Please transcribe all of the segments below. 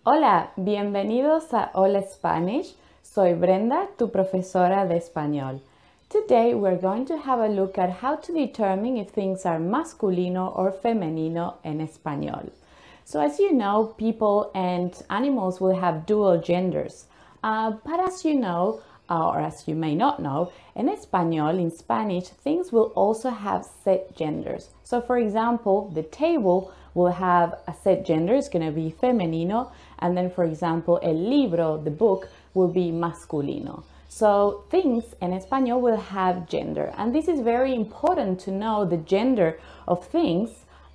Hola, bienvenidos a Hola Spanish. Soy Brenda, tu profesora de español. Today we're going to have a look at how to determine if things are masculino or femenino en español. So as you know, people and animals will have dual genders. But as you know, or as you may not know, en español, in Spanish, things will also have set genders. So for example, the table will have a set gender, it's going to be femenino, and then for example, el libro, the book, will be masculino. So things in español will have gender, and this is very important to know the gender of things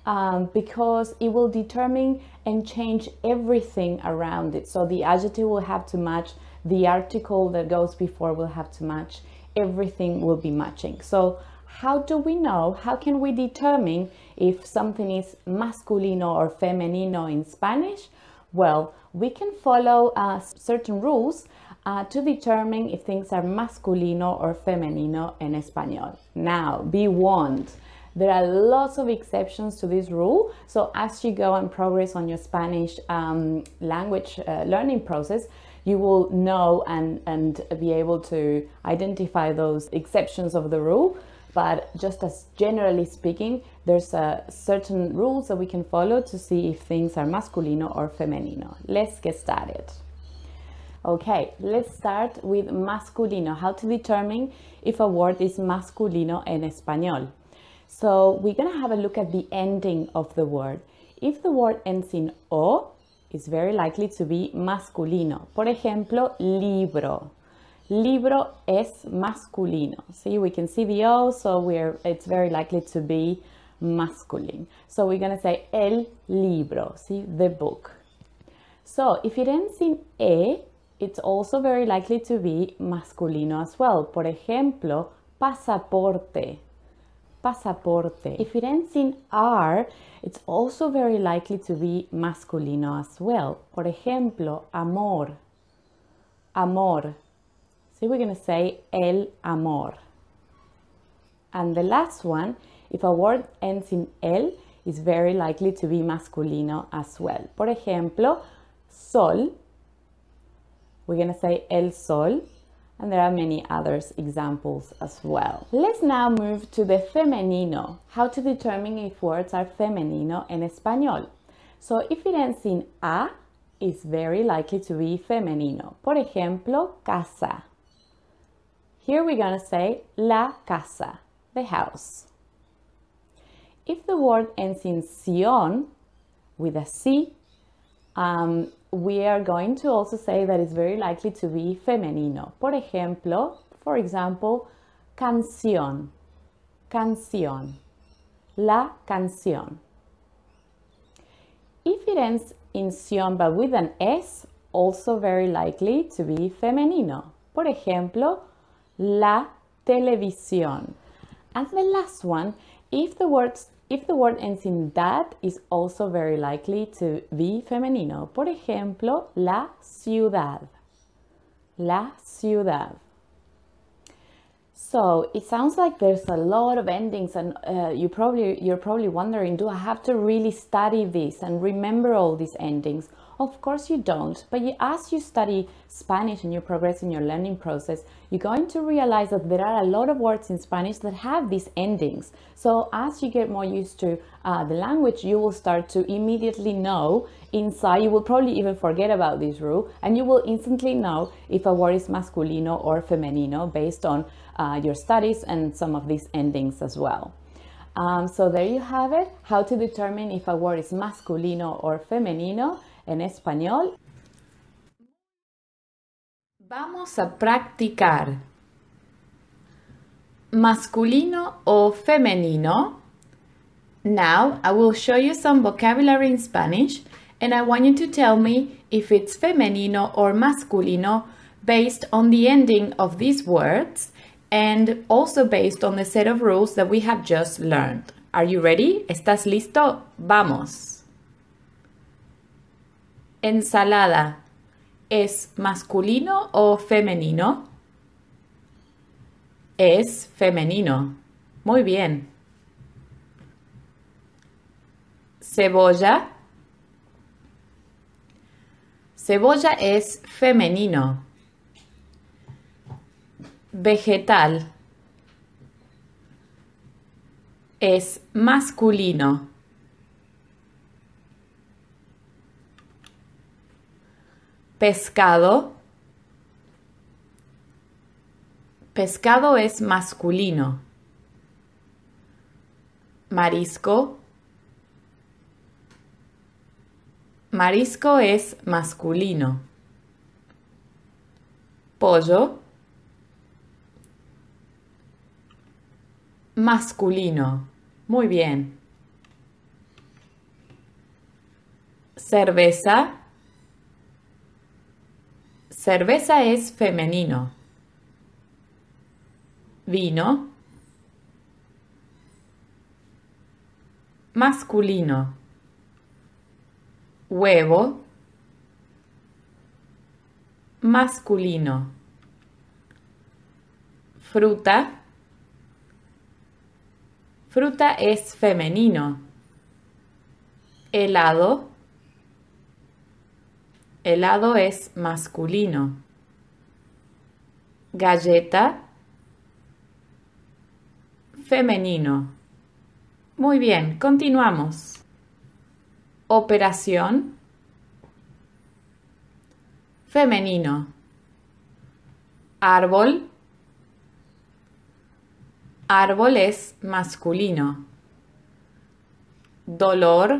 because it will determine and change everything around it. So the adjective will have to match, the article that goes before will have to match, everything will be matching. So how do we know, how can we determine if something is masculino or femenino in Spanish? Well, we can follow certain rules to determine if things are masculino or femenino en español. Now, be warned, there are lots of exceptions to this rule. So as you go and progress on your Spanish language learning process, you will know and be able to identify those exceptions of the rule. But just as generally speaking, there's certain rules that we can follow to see if things are masculino or femenino. Let's get started. Okay, let's start with masculino, how to determine if a word is masculino en español. So we're going to have a look at the ending of the word. If the word ends in O, it's very likely to be masculino. Por ejemplo, libro. Libro es masculino. See, we can see the O, so it's very likely to be masculine. So we're going to say el libro, see, the book. So if it ends in E, it's also very likely to be masculino as well. Por ejemplo, pasaporte. Pasaporte. If it ends in R, it's also very likely to be masculino as well. Por ejemplo, amor. Amor. So we're going to say el amor. And the last one, if a word ends in el, is very likely to be masculino as well. Por ejemplo, sol. We're going to say el sol. And there are many other examples as well. Let's now move to the femenino, how to determine if words are femenino en español. So if it ends in a, it's very likely to be femenino. Por ejemplo, casa. Here we're going to say la casa, the house. If the word ends in sion, with a C, we are going to also say that it's very likely to be femenino. Por example, canción, canción, la canción. If it ends in sion but with an S, also very likely to be femenino. Por ejemplo, la televisión. And the last one, if the word ends in dad, is also very likely to be femenino. Por ejemplo, la ciudad. La ciudad. So it sounds like there's a lot of endings, and you're probably wondering, do I have to really study this and remember all these endings? Of course you don't, but as you study Spanish and you progress in your learning process, you're going to realize that there are a lot of words in Spanish that have these endings. So as you get more used to the language, you will start to immediately know inside, you will probably even forget about this rule, and you will instantly know if a word is masculino or femenino based on your studies and some of these endings as well. So there you have it, how to determine if a word is masculino or femenino en español. Vamos a practicar. Masculino o femenino? Now I will show you some vocabulary in Spanish, and I want you to tell me if it's femenino or masculino based on the ending of these words and also based on the set of rules that we have just learned. Are you ready? ¿Estás listo? Vamos. Ensalada. ¿Es masculino o femenino? Es femenino. Muy bien. Cebolla. Cebolla es femenino. Vegetal es masculino. Pescado. Pescado es masculino. Marisco. Marisco es masculino. Pollo. Masculino. Muy bien. Cerveza. Cerveza es femenino. Vino. Masculino. Huevo. Masculino. Fruta. Fruta es femenino. Helado. Helado es masculino. Galleta. Femenino. Muy bien, continuamos. Operación. Femenino. Árbol. Árbol es masculino. Dolor.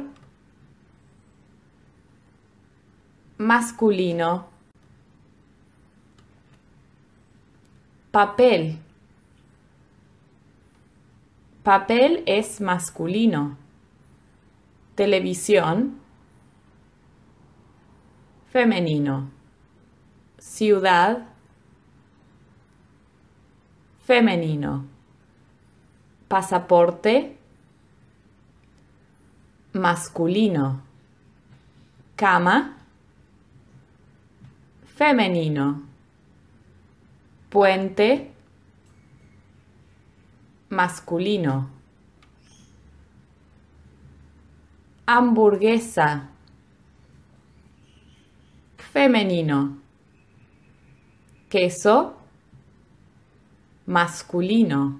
Masculino. Papel. Papel es masculino. Televisión. Femenino. Ciudad. Femenino. Pasaporte. Masculino. Cama. Femenino. Puente. Masculino. Hamburguesa. Femenino. Queso. Masculino.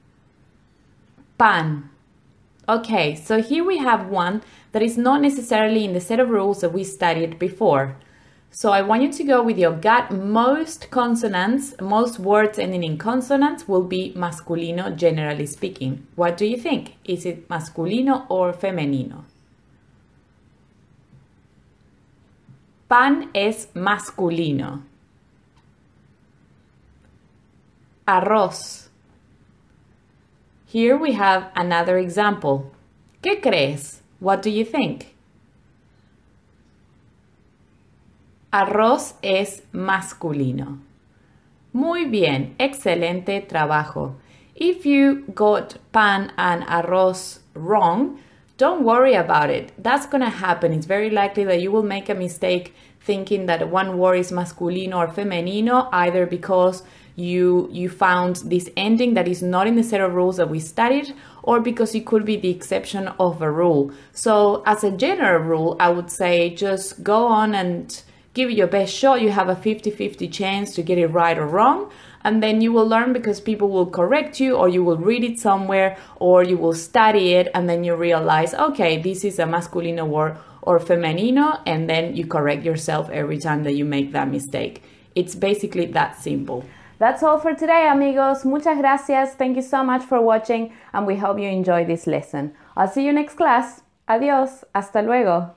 Pan. Okay, so here we have one that is not necessarily in the set of rules that we studied before. So I want you to go with your gut. Most consonants, most words ending in consonants will be masculino, generally speaking. What do you think? Is it masculino or femenino? Pan es masculino. Arroz. Here we have another example. ¿Qué crees? What do you think? Arroz es masculino. Muy bien, excelente trabajo. If you got pan and arroz wrong, don't worry about it. That's going to happen. It's very likely that you will make a mistake thinking that one word is masculino or femenino, either because you found this ending that is not in the set of rules that we studied, or because it could be the exception of a rule. So as a general rule, I would say just go on and give it your best shot. You have a 50-50 chance to get it right or wrong, and then you will learn because people will correct you, or you will read it somewhere, or you will study it, and then you realize, okay, this is a masculino word or femenino, and then you correct yourself every time that you make that mistake. It's basically that simple. That's all for today, amigos. Muchas gracias. Thank you so much for watching, and we hope you enjoy this lesson. I'll see you next class. Adiós. Hasta luego.